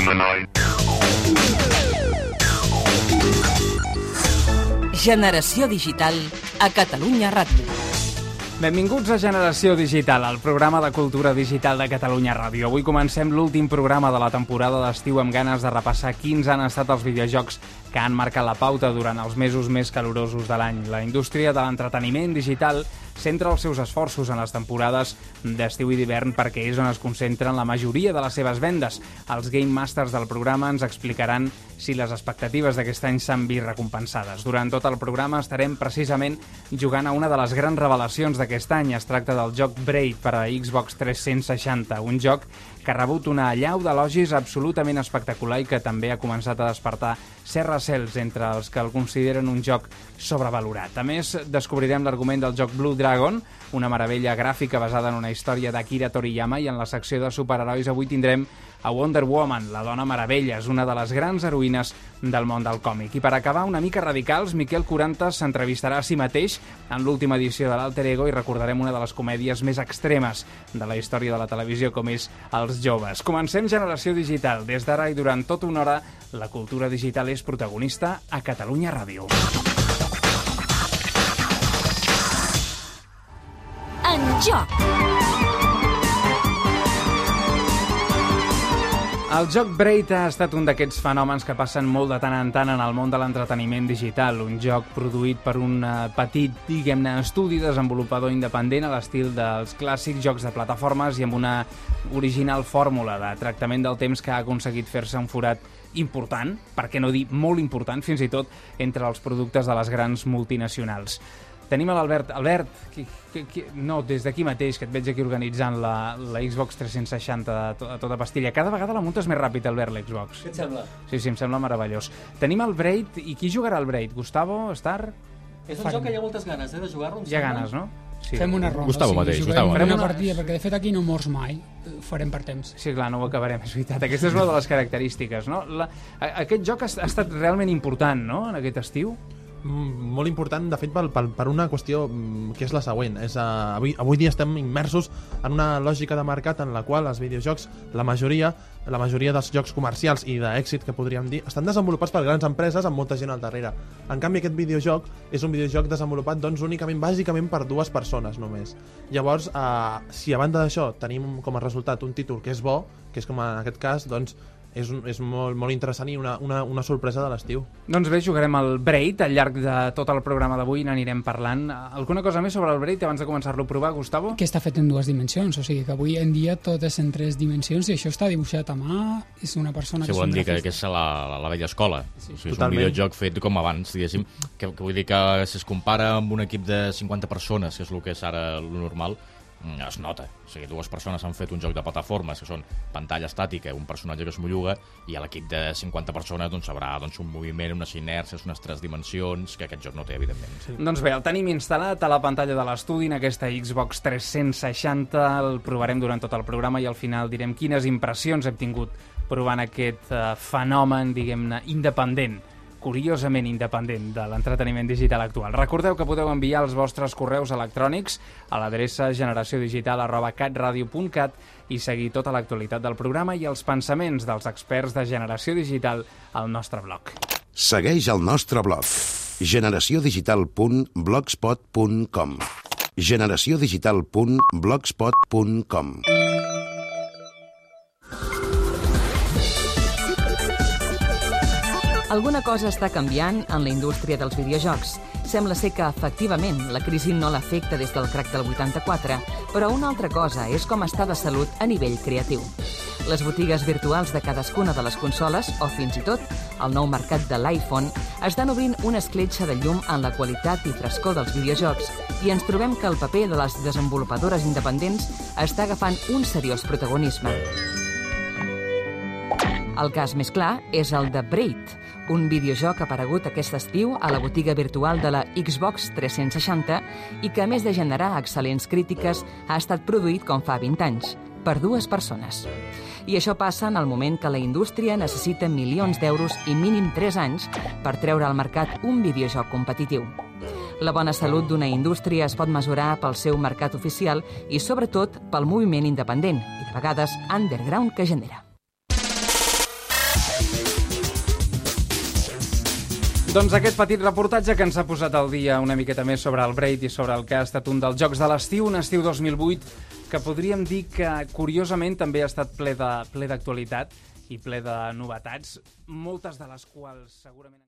Generació Digital a Catalunya Ràdio. Benvinguts a Generació Digital, el programa de cultura digital de Catalunya Ràdio. Avui comencem l'últim programa de la temporada d'estiu amb ganes de repassar quins han estat els videojocs que han marcat la pauta durant els mesos més calorosos de l'any. La indústria de l'entreteniment digital centra els seus esforços en les temporades d'estiu i d'hivern perquè és on es concentren la majoria de les seves vendes. Els Game Masters del programa ens explicaran si les expectatives d'aquest any s'han vist recompensades. Durant tot el programa estarem precisament jugant a una de les grans revelacions d'aquest any. Es tracta del joc Braid per a Xbox 360, un joc que ha rebut una allau d'elogis absolutament espectacular i que també ha començat a despertar certs recels entre els que el consideren un joc sobrevalorat. A més, descobrirem l'argument del joc Blue Dragon, una meravella gràfica basada en una història d'Akira Toriyama, i en la secció de superherois avui tindrem a Wonder Woman, la Dona Meravella, és una de les grans heroïnes del món del còmic. I per acabar una mica radicals, Miquel Curantas s'entrevistarà a si mateix en l'última edició de l'Alter Ego i recordarem una de les comèdies més extremes de la història de la televisió, com és Els joves. Comencem Generació Digital. Des d'ara i durant tota una hora, la cultura digital és protagonista a Catalunya Ràdio. En joc! El joc Braid ha estat un d'aquests fenòmens que passen molt de tant en tant en el món de l'entreteniment digital. Un joc produït per un petit, diguem-ne, estudi desenvolupador independent a l'estil dels clàssics jocs de plataformes i amb una original fórmula de tractament del temps que ha aconseguit fer-se un forat important, per què no dir molt important, fins i tot entre els productes de les grans multinacionals. Tenim l'Albert. Albert, no, des d'aquí mateix, que et veig aquí organitzant la Xbox 360 a tota pastilla. Cada vegada la muntes més ràpid, Albert, l'Xbox. Què et sembla? Sí, em sembla meravellós. Tenim el Braid, i qui jugarà al Braid? Gustavo, Star? És un joc que hi ha moltes ganes, de jugar-lo. Hi ha ganes, no? Sí. Fem una ronda. Gustavo mateix, Gustavo. Farem una partida, perquè de fet aquí no mors mai. Ho farem per temps. Sí, clar, no ho acabarem, és veritat. Aquesta és una de les característiques, no? Aquest joc ha estat realment important, no?, en aquest estiu. Molt important, de fet, per una qüestió que és la següent. Avui dia estem immersos en una lògica de mercat en la qual els videojocs, la majoria dels jocs comercials i d'èxit, que podríem dir, estan desenvolupats per grans empreses amb molta gent al darrere. En canvi, aquest videojoc és un videojoc desenvolupat únicament, bàsicament, per 2 persones només. Llavors, si a banda d'això tenim com a resultat un títol que és bo, que és com en aquest cas, doncs és molt interessant i una sorpresa de l'estiu. Doncs bé, jugarem al Braid al llarg de tot el programa d'avui, n'anirem parlant. Alguna cosa més sobre el Braid abans de començar-lo a provar, Gustavo? Que està fet en 2 dimensions, o sigui que avui en dia tot és en 3 dimensions i això està dibuixat a mà, és una persona que és un dir grafista. que és la vella escola. Sí, o sigui, és un videojoc fet com abans, diguéssim, que vull dir que si es compara amb un equip de 50 persones, que és el que és ara el normal, es nota. O sigui, 2 persones han fet un joc de plataformes que són pantalla estàtica, un personatge que es molluga, i a l'equip de 50 persones doncs haurà un moviment, unes inèrcies, unes 3 dimensions que aquest joc no té, evidentment. Sí. Doncs bé, el tenim instal·lat a la pantalla de l'estudi en aquesta Xbox 360, el provarem durant tot el programa i al final direm quines impressions hem tingut provant aquest fenomen, diguem-ne, independent, curiosament independent de l'entreteniment digital actual. Recordeu que podeu enviar els vostres correus electrònics a l'adreça generaciodigital@catradio.cat i seguir tota l'actualitat del programa i els pensaments dels experts de Generació Digital al nostre blog. Segueix el nostre blog, generaciodigital.blogspot.com, generaciodigital.blogspot.com. Alguna cosa està canviant en la indústria dels videojocs. Sembla ser que, efectivament, la crisi no l'afecta des del crac del 84, però una altra cosa és com està de salut a nivell creatiu. Les botigues virtuals de cadascuna de les consoles, o fins i tot el nou mercat de l'iPhone, estan obrint una escletxa de llum en la qualitat i frescor dels videojocs i ens trobem que el paper de les desenvolupadores independents està agafant un seriós protagonisme. El cas més clar és el de Braid, un videojoc aparegut aquest estiu a la botiga virtual de la Xbox 360 i que, a més de generar excel·lents crítiques, ha estat produït com fa 20 anys, per 2 persones. I això passa en el moment que la indústria necessita milions d'euros i mínim 3 anys per treure al mercat un videojoc competitiu. La bona salut d'una indústria es pot mesurar pel seu mercat oficial i, sobretot, pel moviment independent i, de vegades, underground que genera. Doncs aquest petit reportatge que ens ha posat al dia una miqueta més sobre el Braid i sobre el que ha estat un dels jocs de l'estiu, un estiu 2008, que podríem dir que, curiosament, també ha estat ple d'actualitat i ple de novetats, moltes de les quals segurament...